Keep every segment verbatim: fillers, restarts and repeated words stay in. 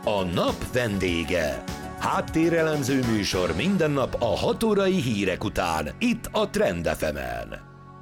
A nap vendége. Háttérelemző műsor minden nap a hat órai hírek után, itt a Trend ef emen.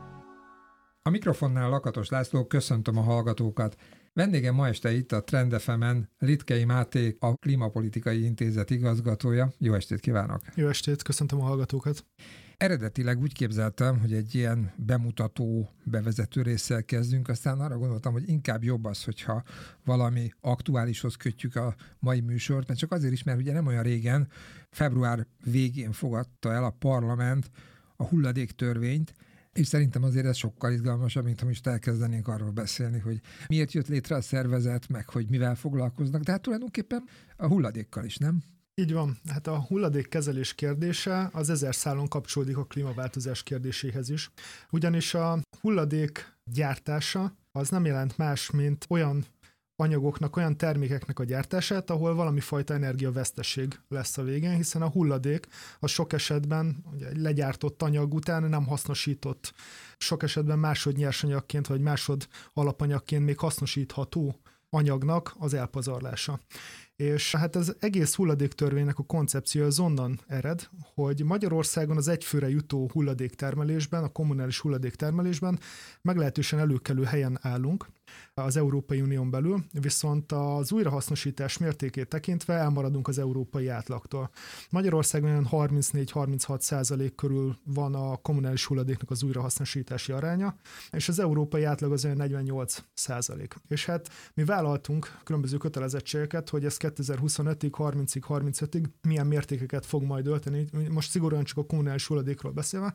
A mikrofonnál Lakatos László, köszöntöm a hallgatókat. Vendégem ma este itt a Trend ef emen Litkei Máté, a Klímapolitikai Intézet igazgatója. Jó estét kívánok! Jó estét, köszöntöm a hallgatókat! Eredetileg úgy képzeltem, hogy egy ilyen bemutató, bevezető résszel kezdünk, aztán arra gondoltam, hogy inkább jobb az, hogyha valami aktuálishoz kötjük a mai műsort, mert csak azért is, mert ugye nem olyan régen, február végén fogadta el a parlament a hulladéktörvényt, és szerintem azért ez sokkal izgalmasabb, mint ha most elkezdenénk arról beszélni, hogy miért jött létre a szervezet, meg hogy mivel foglalkoznak, de hát tulajdonképpen a hulladékkal is, nem? Így van. Hát a hulladékkezelés kérdése az ezer szálon kapcsolódik a klímaváltozás kérdéséhez is. Ugyanis a hulladék gyártása az nem jelent más, mint olyan anyagoknak, olyan termékeknek a gyártását, ahol valami fajta energiaveszteség lesz a végén, hiszen a hulladék az sok esetben ugye, egy legyártott anyag után nem hasznosított, sok esetben másod nyersanyagként vagy másod alapanyagként még hasznosítható anyagnak az elpazarlása. És hát az egész hulladéktörvénynek a koncepciója az onnan ered, hogy Magyarországon az egyfőre jutó hulladéktermelésben, a kommunális hulladéktermelésben meglehetősen előkelő helyen állunk az Európai Unión belül, viszont az újrahasznosítás mértékét tekintve elmaradunk az európai átlagtól. Magyarországon olyan harmincnégy-harminchat százalék körül van a kommunális hulladéknak az újrahasznosítási aránya, és az európai átlag az olyan negyvennyolc százalék. És hát mi vállaltunk különböző kötelezettségeket, hogy ez kétezer-huszonötig, harmincig, harmincötig milyen mértékeket fog majd ölteni, most szigorúan csak a kommunális hulladékról beszélve,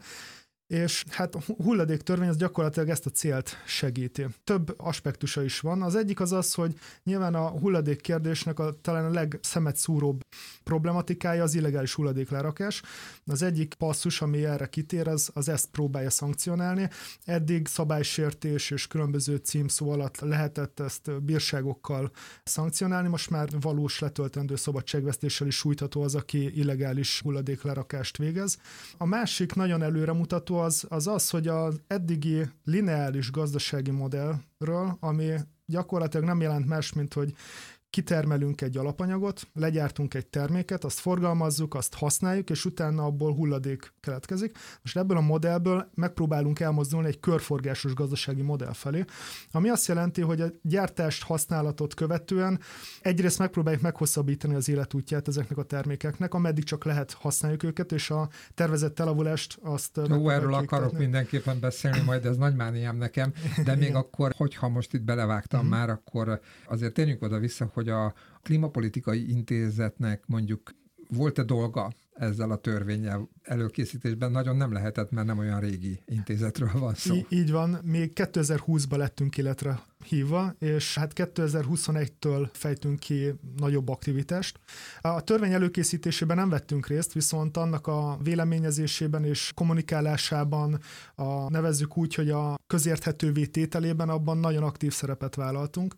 és hát a hulladéktörvény az gyakorlatilag ezt a célt segíti. Több aspektusa is van. Az egyik az az, hogy nyilván a hulladék kérdésnek a, talán a legszemet szúróbb problematikája az illegális hulladéklerakás. Az egyik passzus, ami erre kitér, az, az ezt próbálja szankcionálni. Eddig szabálysértés és különböző címszó alatt lehetett ezt bírságokkal szankcionálni, most már valós letöltendő szabadságvesztéssel is sújtható az, aki illegális hulladéklerakást végez. A másik nagyon előremutató Az, az az, hogy az eddigi lineáris gazdasági modellről, ami gyakorlatilag nem jelent más, mint hogy kitermelünk egy alapanyagot, legyártunk egy terméket, azt forgalmazzuk, azt használjuk, és utána abból hulladék keletkezik. Most ebből a modellből megpróbálunk elmozdulni egy körforgásos gazdasági modell felé, ami azt jelenti, hogy a gyártást, használatot követően egyrészt megpróbáljuk meghosszabbítani az életútját ezeknek a termékeknek, ameddig csak lehet használjuk őket, és a tervezett elavulást azt... Jó, erről akarok tenni. Mindenképpen beszélni, majd ez nagy mániám nekem, de még akkor, hogyha most itt belevágtam uh-huh. már, akkor azért térjünk oda vissza, hogy a Klímapolitikai Intézetnek mondjuk volt-e dolga ezzel a törvénnyel előkészítésben? Nagyon nem lehetett, mert nem olyan régi intézetről van szó. Í- így van, még kétezer-húszban lettünk életre hívva, és hát kétezer-huszonegytől fejtünk ki nagyobb aktivitást. A törvény előkészítésében nem vettünk részt, viszont annak a véleményezésében és kommunikálásában, a, nevezzük úgy, hogy a közérthetővé tételében abban nagyon aktív szerepet vállaltunk.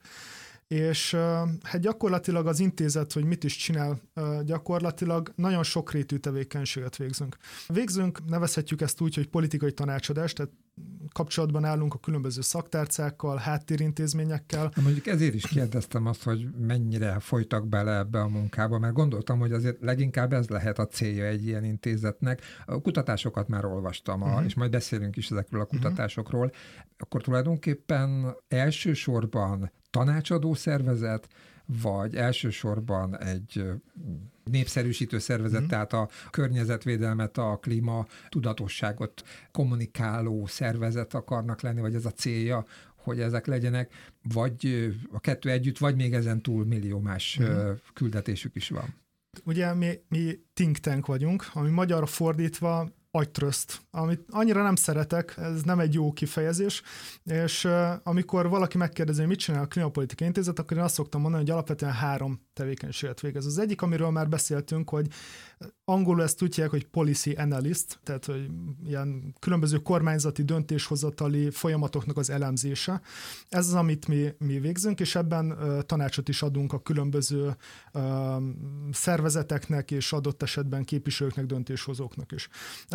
És hát gyakorlatilag az intézet, hogy mit is csinál, gyakorlatilag nagyon sokrétű tevékenységet végzünk. Végzünk, nevezhetjük ezt úgy, hogy politikai tanácsadást, tehát kapcsolatban állunk a különböző szaktárcákkal, háttérintézményekkel. Na mondjuk ezért is kérdeztem azt, hogy mennyire folytak bele ebbe a munkába, mert gondoltam, hogy azért leginkább ez lehet a célja egy ilyen intézetnek. A kutatásokat már olvastam, uh-huh. és majd beszélünk is ezekről a kutatásokról. Uh-huh. Akkor tulajdonképpen elsősorban tanácsadó szervezet, vagy elsősorban egy népszerűsítő szervezet, mm. tehát a környezetvédelmet, a klíma tudatosságot kommunikáló szervezet akarnak lenni, vagy ez a célja, hogy ezek legyenek, vagy a kettő együtt, vagy még ezen túl millió más mm. küldetésük is van. Ugye mi, mi think tank vagyunk, ami magyarra fordítva agytröszt, amit annyira nem szeretek, ez nem egy jó kifejezés, és uh, amikor valaki megkérdezi, hogy mit csinál a Klímapolitikai Intézet, akkor én azt szoktam mondani, hogy alapvetően három tevékenységet végez. Az egyik, amiről már beszéltünk, hogy angolul ezt úgy hívják, hogy policy analyst, tehát hogy ilyen különböző kormányzati döntéshozatali folyamatoknak az elemzése. Ez az, amit mi, mi végzünk, és ebben uh, tanácsot is adunk a különböző uh, szervezeteknek és adott esetben képviselőknek, döntéshozóknak is.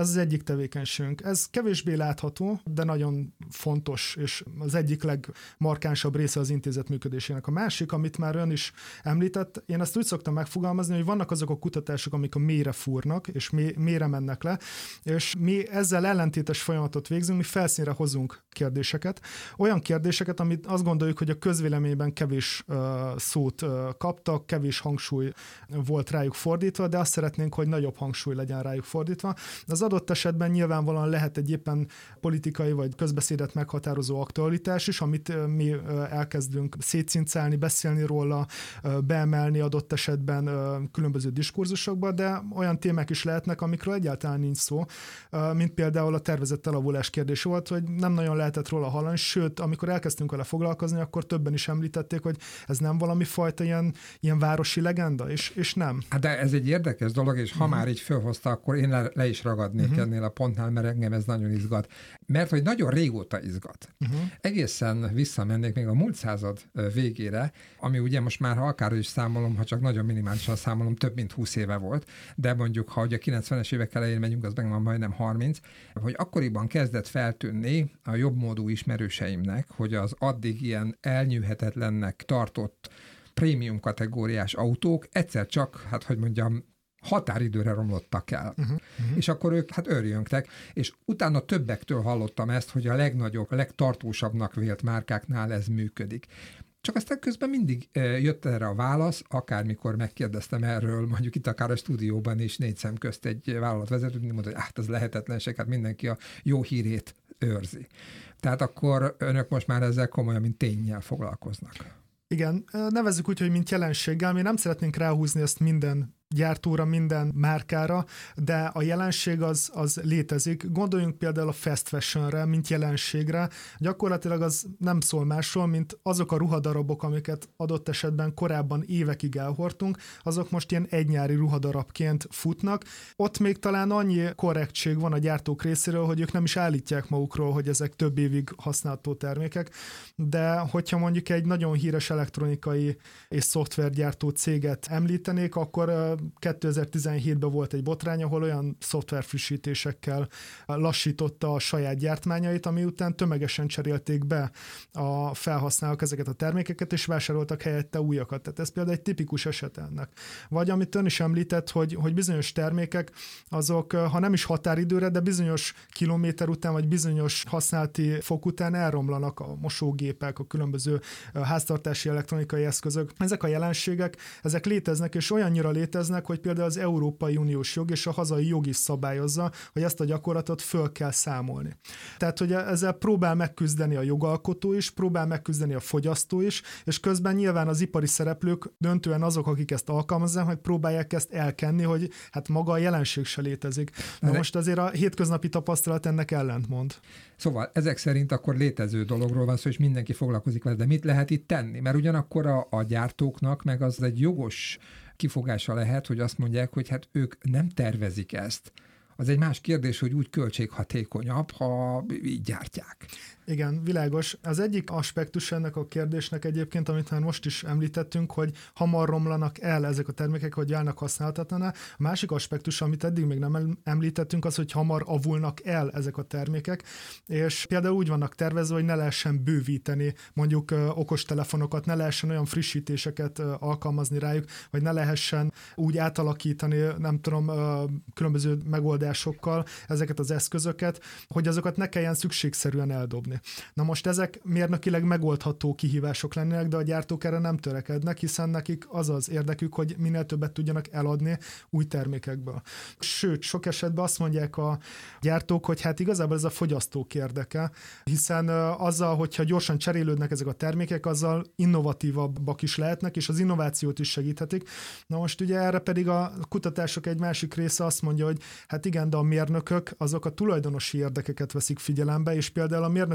Ez az egyik tevékenységünk. Ez kevésbé látható, de nagyon fontos, és az egyik legmarkánsabb része az intézet működésének. A másik, amit már ön is említett, én ezt úgy szoktam megfogalmazni, hogy vannak azok a kutatások, amik a mélyre fúrnak, és mély, mélyre mennek le, és mi ezzel ellentétes folyamatot végzünk, mi felszínre hozunk kérdéseket. Olyan kérdéseket, amit azt gondoljuk, hogy a közvéleményben kevés uh, szót uh, kaptak, kevés hangsúly volt rájuk fordítva, de azt szeretnénk, hogy nagyobb hangsúly legyen rájuk fordítva. Az adott esetben nyilvánvalóan lehet egy éppen politikai vagy közbeszédet meghatározó aktualitás is, amit uh, mi uh, elkezdünk szétszincálni, beszélni róla, uh, beemelni adott esetben uh, különböző diskurzusokba, de olyan témák is lehetnek, amikről egyáltalán nincs szó, uh, mint például a tervezett elavulás kérdés volt, hogy nem nagyon lehetett róla hallani, sőt, amikor elkezdtünk vele foglalkozni, akkor többen is említették, hogy ez nem valami fajta ilyen, ilyen városi legenda, és, és nem. Hát de ez egy érdekes dolog, és ha uh-huh. már így fölhozta, akkor én le, le is ragadnék uh-huh. ennél a pontnál, mert engem ez nagyon izgat. Mert hogy nagyon régóta izgat. Uh-huh. Egészen visszamennék még a múlt század végére, ami ugye most már, ha akár is számolom, ha csak nagyon minimálisan számolom, több mint húsz éve volt, de mondjuk, ha ugye a kilencvenes évek elején megyünk, az meg van majdnem harminc, hogy akkoriban kezdett feltűnni a jobbmódú ismerőseimnek, hogy az addig ilyen elnyűhetetlennek tartott prémium kategóriás autók egyszer csak, hát hogy mondjam, határidőre romlottak el. Uh-huh, uh-huh. És akkor ők hát örjöngtek, és utána többektől hallottam ezt, hogy a legnagyobb, a legtartósabbnak vélt márkáknál ez működik. Csak aztán közben mindig jött erre a válasz, akármikor megkérdeztem erről, mondjuk itt akár a stúdióban is négy szem közt egy vállalatvezető, mondta, hogy hát ez lehetetlenség, hát mindenki a jó hírét őrzi. Tehát akkor önök most már ezzel komolyan, mint ténnyel foglalkoznak. Igen, nevezzük úgy, hogy mint jelenséggel, mi nem szeretnénk ráhúzni ezt minden gyártóra, minden márkára, de a jelenség az, az létezik. Gondoljunk például a fast fashionre, mint jelenségre. Gyakorlatilag az nem szól másról, mint azok a ruhadarabok, amiket adott esetben korábban évekig elhordtunk, azok most ilyen egynyári ruhadarabként futnak. Ott még talán annyi korrektség van a gyártók részéről, hogy ők nem is állítják magukról, hogy ezek több évig használható termékek, de hogyha mondjuk egy nagyon híres elektronikai és szoftvergyártó céget említenék, akkor kétezer-tizenhétben volt egy botrány, ahol olyan szoftverfrissítésekkel lassította a saját gyártmányait, ami után tömegesen cserélték be a felhasználók ezeket a termékeket, és vásároltak helyette újakat. Tehát ez például egy tipikus eset ennek. Vagy amit ön is említett, hogy, hogy bizonyos termékek, azok, ha nem is határidőre, de bizonyos kilométer után, vagy bizonyos használati fok után elromlanak a mosógépek, a különböző háztartási elektronikai eszközök. Ezek a jelenségek, ezek léteznek, és olyannyira léteznek, hogy például az Európai Uniós jog és a hazai jog is szabályozza, hogy ezt a gyakorlatot föl kell számolni. Tehát, hogy ezzel próbál megküzdeni a jogalkotó is, próbál megküzdeni a fogyasztó is, és közben nyilván az ipari szereplők döntően azok, akik ezt alkalmazzák, hogy próbálják ezt elkenni, hogy hát maga a jelenség se létezik. De De most azért a hétköznapi tapasztalat ennek ellentmond. Szóval ezek szerint akkor létező dologról van szó, és mindenki foglalkozik vele, de mit lehet itt tenni? Mert ugyanakkor a, a gyártóknak meg az egy jogos kifogása lehet, hogy azt mondják, hogy hát ők nem tervezik ezt. Az egy más kérdés, hogy úgy költséghatékonyabb, ha így gyártják. Igen, világos. Az egyik aspektus ennek a kérdésnek egyébként, amit már most is említettünk, hogy hamar romlanak el ezek a termékek, hogy válnak használhatatlaná. A másik aspektus, amit eddig még nem említettünk, az, hogy hamar avulnak el ezek a termékek, és például úgy vannak tervezve, hogy ne lehessen bővíteni mondjuk okostelefonokat, ne lehessen olyan frissítéseket alkalmazni rájuk, vagy ne lehessen úgy átalakítani, nem tudom, különböző megoldásokkal ezeket az eszközöket, hogy azokat ne kelljen szükségszerűen eldobni. Na most ezek mérnökileg megoldható kihívások lennének, de a gyártók erre nem törekednek, hiszen nekik az az érdekük, hogy minél többet tudjanak eladni új termékekből. Sőt, sok esetben azt mondják a gyártók, hogy hát igazából ez a fogyasztók érdeke, hiszen azzal, hogyha gyorsan cserélődnek ezek a termékek, azzal innovatívabbak is lehetnek, és az innovációt is segíthetik. Na most ugye erre pedig a kutatások egy másik része azt mondja, hogy hát igen, de a mérnökök azok a tulajdonosi érdekeket veszik figyelembe, és például a mérnök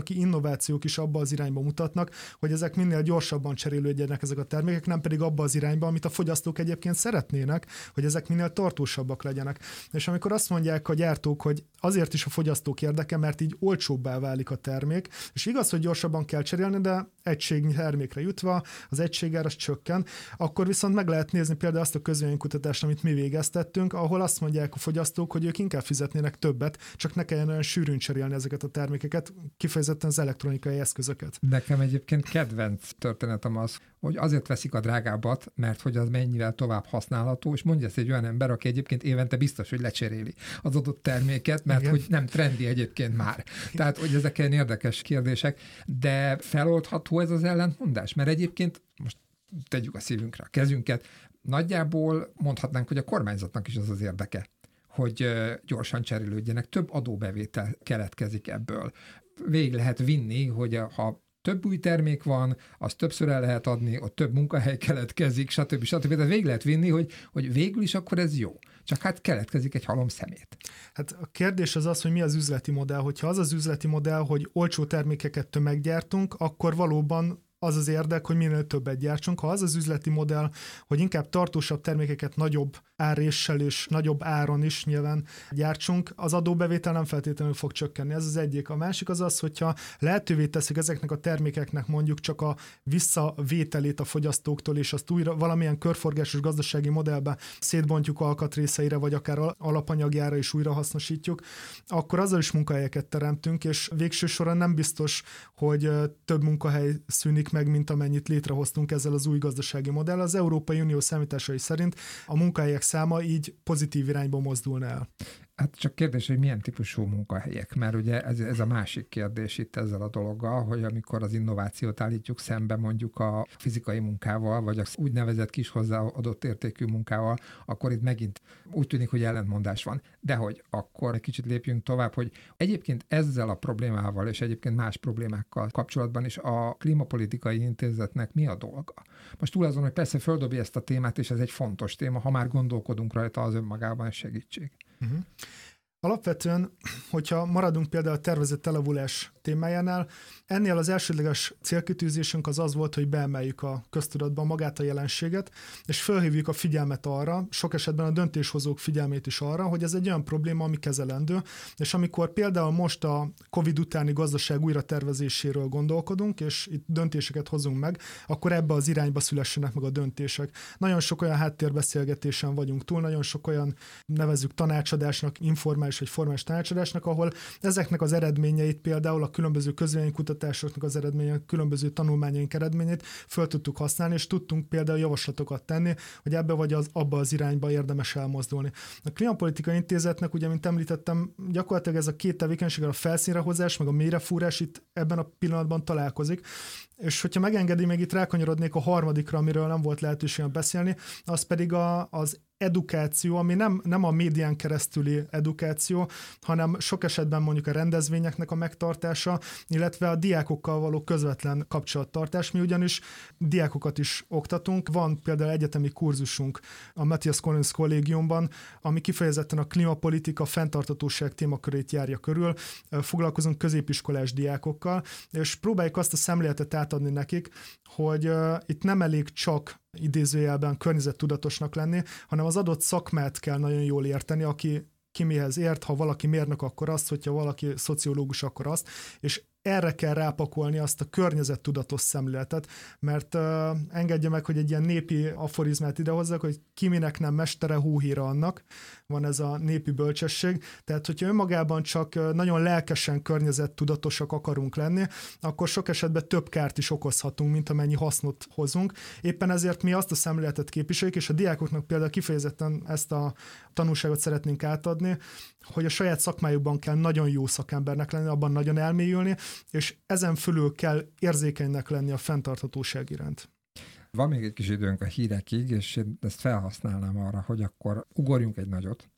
műszaki innovációk is abba az irányba mutatnak, hogy ezek minél gyorsabban cserélődjenek ezek a termékek, nem pedig abba az irányba, amit a fogyasztók egyébként szeretnének, hogy ezek minél tartósabbak legyenek. És amikor azt mondják a gyártók, hogy azért is a fogyasztók érdeke, mert így olcsóbbá válik a termék, és igaz, hogy gyorsabban kell cserélni, de egységnyi termékre jutva az egységár az csökken, akkor viszont meg lehet nézni például azt a közvéleménykutatást, amit mi végeztettünk, ahol azt mondják a fogyasztók, hogy ők inkább fizetnének többet, csak ne kelljen olyan sűrűn cserélni ezeket a termékeket, kifejezetten az elektronikai eszközöket. Nekem egyébként kedvenc történetem az, hogy azért veszik a drágábbat, mert hogy az mennyivel tovább használható, és mondja ezt egy olyan ember, aki egyébként évente biztos, hogy lecseréli az adott terméket, mert igen, hogy nem trendi egyébként már. Tehát, hogy ezek ilyen érdekes kérdések, de feloldható ez az ellentmondás, mert egyébként most tegyük a szívünkre a kezünket, nagyjából mondhatnánk, hogy a kormányzatnak is az az érdeke, hogy gyorsan cserélődjenek, több adóbevétel keletkezik ebből. Végig lehet vinni, hogy ha több új termék van, az többször el lehet adni, ott több munkahely keletkezik, stb. stb. De végig lehet vinni, hogy, hogy végül is akkor ez jó. Csak hát keletkezik egy halom szemét. Hát a kérdés az az, hogy mi az üzleti modell. Hogyha az az üzleti modell, hogy olcsó termékeket tömeggyártunk, akkor valóban az az érdek, hogy minél többet gyártsunk. Ha az az üzleti modell, hogy inkább tartósabb termékeket nagyobb áréssel és nagyobb áron is nyilván gyártsunk, az adóbevétel nem feltétlenül fog csökkenni. Ez az egyik. A másik az az, hogyha lehetővé teszik ezeknek a termékeknek mondjuk csak a visszavételét a fogyasztóktól, és azt újra valamilyen körforgásos gazdasági modellbe szétbontjuk alkatrészeire, vagy akár alapanyagjára is újra hasznosítjuk, akkor azzal is munkahelyeket teremtünk, és végső soron nem biztos, hogy több munkahely szűnik meg, mint amennyit létrehoztunk ezzel az új gazdasági modell. Az Európai Unió számításai szerint a munkahelyek száma így pozitív irányba mozdulna el. Hát csak kérdés, hogy milyen típusú munkahelyek, mert ugye ez, ez a másik kérdés itt ezzel a dologgal, hogy amikor az innovációt állítjuk szembe mondjuk a fizikai munkával, vagy az úgynevezett kis hozzáadott értékű munkával, akkor itt megint úgy tűnik, hogy ellentmondás van. De hogy akkor egy kicsit lépjünk tovább, hogy egyébként ezzel a problémával, és egyébként más problémákkal kapcsolatban is a Klímapolitikai Intézetnek mi a dolga? Most túl azon, hogy persze földobja ezt a témát, és ez egy fontos téma, ha már gondolkodunk rajta, az önmagában segítség. Uh-huh. Alapvetően, hogyha maradunk például a tervezett elavulás témájánál, ennél az elsődleges célkitűzésünk az az volt, hogy beemeljük a köztudatba magát a jelenséget, és felhívjuk a figyelmet arra, sok esetben a döntéshozók figyelmét is arra, hogy ez egy olyan probléma, ami kezelendő, és amikor például most a Covid utáni gazdaság újratervezéséről gondolkodunk, és itt döntéseket hozunk meg, akkor ebbe az irányba szülessenek meg a döntések. Nagyon sok olyan háttérbeszélgetésen vagyunk túl, nagyon sok olyan nevezzük tanácsadásnak, informális vagy formális tanácsadásnak, ahol ezeknek az eredményeit például a különböző közvéleménykutatásoknak az eredmények, különböző tanulmányaink eredményét föl tudtuk használni, és tudtunk például javaslatokat tenni, hogy ebbe vagy az, abba az irányba érdemes elmozdulni. A Klímapolitikai Intézetnek, ugye, mint említettem, gyakorlatilag ez a két tevékenység, a felszínre hozás, meg a mélyrefúrás itt ebben a pillanatban találkozik. És hogyha megengedi, még itt rákanyarodnék a harmadikra, amiről nem volt lehetőségem beszélni, az pedig a, az edukáció, ami nem, nem a médián keresztüli edukáció, hanem sok esetben mondjuk a rendezvényeknek a megtartása, illetve a diákokkal való közvetlen kapcsolattartás. Mi ugyanis diákokat is oktatunk. Van például egyetemi kurzusunk a Matthias Collins kollégiumban, ami kifejezetten a klímapolitika, fenntarthatóság témakörét járja körül. Foglalkozunk középiskolás diákokkal, és próbáljuk azt a szemléletet átadni nekik, hogy uh, itt nem elég csak idézőjelben környezettudatosnak lenni, hanem az adott szakmát kell nagyon jól érteni, aki ki mihez ért, ha valaki mérnök, akkor azt, hogyha valaki szociológus, akkor azt, és erre kell rápakolni azt a környezettudatos szemléletet, mert uh, engedje meg, hogy egy ilyen népi aforizmát idehozzak, hogy ki minek nem mestere, hóhíra annak, van ez a népi bölcsesség, tehát hogyha önmagában csak uh, nagyon lelkesen környezettudatosak akarunk lenni, akkor sok esetben több kárt is okozhatunk, mint amennyi hasznot hozunk. Éppen ezért mi azt a szemléletet képviseljük, és a diákoknak például kifejezetten ezt a tanulságot szeretnénk átadni, hogy a saját szakmájukban kell nagyon jó szakembernek lenni, abban nagyon elmélyülni, és ezen fölül kell érzékenynek lenni a fenntarthatóság iránt. Van még egy kis időnk a hírekig, és én ezt felhasználnám arra, hogy akkor ugorjunk egy nagyot,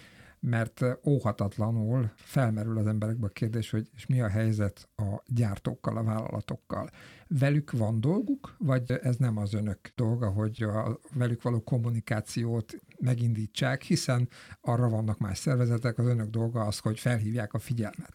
mert óhatatlanul felmerül az emberekbe a kérdés, hogy és mi a helyzet a gyártókkal, a vállalatokkal. Velük van dolguk, vagy ez nem az önök dolga, hogy a velük való kommunikációt megindítsák, hiszen arra vannak más szervezetek, az önök dolga az, hogy felhívják a figyelmet.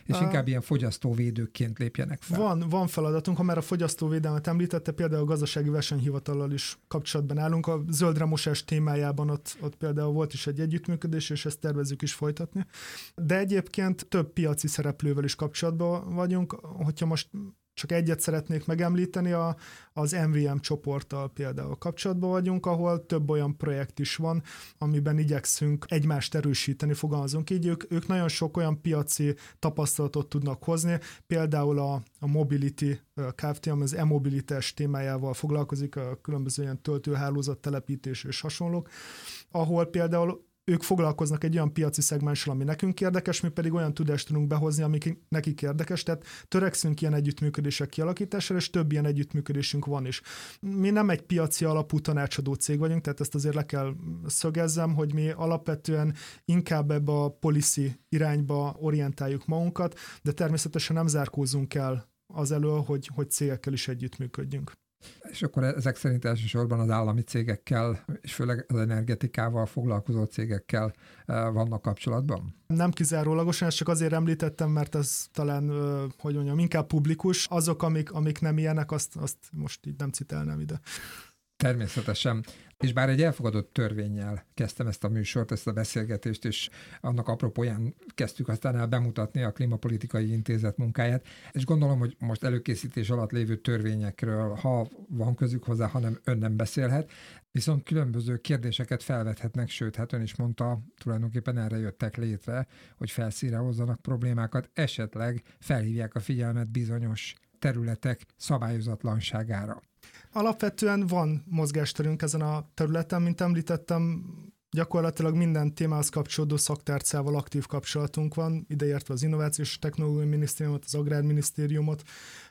És uh, inkább ilyen fogyasztóvédőként lépjenek fel. Van, van feladatunk, ha már a fogyasztóvédelmet említette, például a gazdasági versenyhivatallal is kapcsolatban állunk. A zöldre mosás témájában ott, ott például volt is egy együttműködés, és ezt tervezzük is folytatni. De egyébként több piaci szereplővel is kapcsolatban vagyunk. Hogyha most csak egyet szeretnék megemlíteni, a, az em vé em csoporttal például kapcsolatban vagyunk, ahol több olyan projekt is van, amiben igyekszünk egymást erősíteni, fogalmazunk így. Ők, ők nagyon sok olyan piaci tapasztalatot tudnak hozni, például a, a Mobility Kft., ami az e-mobilitás témájával foglalkozik, a különböző ilyen töltőhálózat telepítés és hasonlók, ahol például ők foglalkoznak egy olyan piaci szegmenssel, ami nekünk érdekes, mi pedig olyan tudást tudunk behozni, ami nekik érdekes, tehát törekszünk ilyen együttműködések kialakítására, és több ilyen együttműködésünk van is. Mi nem egy piaci alapú tanácsadó cég vagyunk, tehát ezt azért le kell szögezzem, hogy mi alapvetően inkább ebbe a policy irányba orientáljuk magunkat, de természetesen nem zárkózunk el az elől, hogy, hogy cégekkel is együttműködjünk. És akkor ezek szerint elsősorban az állami cégekkel, és főleg az energetikával foglalkozó cégekkel vannak kapcsolatban? Nem kizárólagosan, ezt csak azért említettem, mert ez talán, hogy mondjam, inkább publikus. Azok, amik, amik nem ilyenek, azt, azt most így nem citálnám ide. Természetesen. És bár egy elfogadott törvénnyel kezdtem ezt a műsort, ezt a beszélgetést, és annak apropóján kezdtük aztán el bemutatni a Klímapolitikai Intézet munkáját, és gondolom, hogy most előkészítés alatt lévő törvényekről, ha van közük hozzá, hanem ön nem beszélhet, viszont különböző kérdéseket felvethetnek, sőt, hát ön is mondta, tulajdonképpen erre jöttek létre, hogy felszínre hozzanak problémákat, esetleg felhívják a figyelmet bizonyos területek szabályozatlanságára. Alapvetően van mozgásterünk ezen a területen, mint említettem, gyakorlatilag minden témához kapcsolódó szaktárcával aktív kapcsolatunk van, ideértve az Innovációs Technológiai Minisztériumot, az Agrárminisztériumot,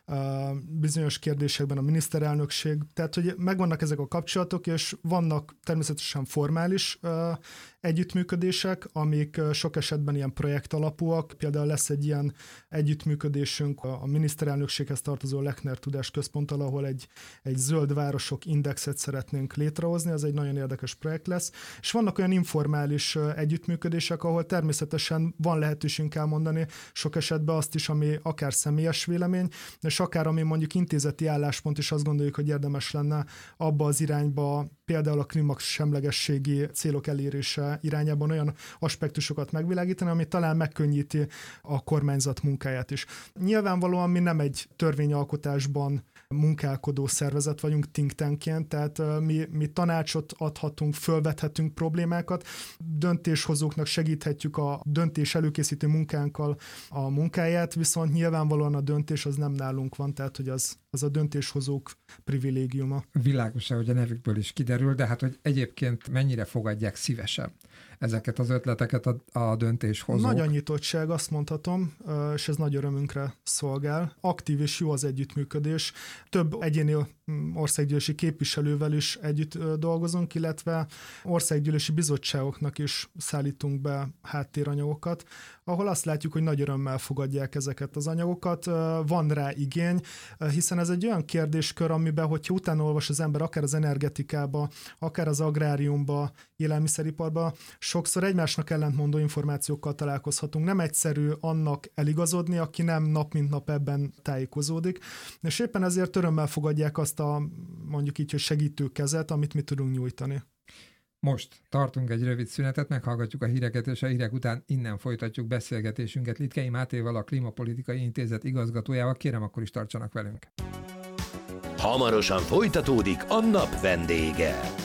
bizonyos kérdésekben a miniszterelnökség, tehát hogy megvannak ezek a kapcsolatok, és vannak természetesen formális együttműködések, amik sok esetben ilyen projekt alapúak. Például lesz egy ilyen együttműködésünk a miniszterelnökséghez tartozó Lechner Tudásközponttal, ahol egy, egy zöld városok indexet szeretnénk létrehozni, ez egy nagyon érdekes projekt lesz. És vannak olyan informális együttműködések, ahol természetesen van lehetőségünk elmondani sok esetben azt is, ami akár személyes vélemény, és akár ami mondjuk intézeti álláspont is azt gondoljuk, hogy érdemes lenne abba az irányba, például a klímasemlegességi célok elérése irányában olyan aspektusokat megvilágítani, ami talán megkönnyíti a kormányzat munkáját is. Nyilvánvalóan mi nem egy törvényalkotásban munkálkodó szervezet vagyunk think tankként, tehát mi, mi tanácsot adhatunk, fölvethetünk problémákat, döntéshozóknak segíthetjük a döntés előkészítő munkánkkal a munkáját, viszont nyilvánvalóan a döntés az nem nálunk van, tehát hogy az, az a döntéshozók privilégiuma. Világos, hogy a nevükből is kiderül, de hát hogy egyébként mennyire fogadják szívesen ezeket az ötleteket a, a döntéshozók? Nagy a nyitottság, azt mondhatom, és ez nagy örömünkre szolgál. Aktív és jó az együttműködés. Több egyéni országgyűlési képviselővel is együtt dolgozunk, illetve országgyűlési bizottságoknak is szállítunk be háttéranyagokat, ahol azt látjuk, hogy nagy örömmel fogadják ezeket az anyagokat. Van rá igény, hiszen ez egy olyan kérdéskör, amiben, hogyha utána olvas az ember akár az energetikába, akár az agráriumba, élelmiszeriparba, sokszor egymásnak ellentmondó információkkal találkozhatunk. Nem egyszerű annak eligazodni, aki nem nap mint nap ebben tájékozódik, és éppen ezért örömmel fogadják azt a, mondjuk így, hogy segítő kezet, amit mi tudunk nyújtani. Most tartunk egy rövid szünetet, meghallgatjuk a híreket, és a hírek után innen folytatjuk beszélgetésünket Litkei Mátéval, a Klímapolitikai Intézet igazgatójával. Kérem, akkor is tartsanak velünk. Hamarosan folytatódik a nap vendége.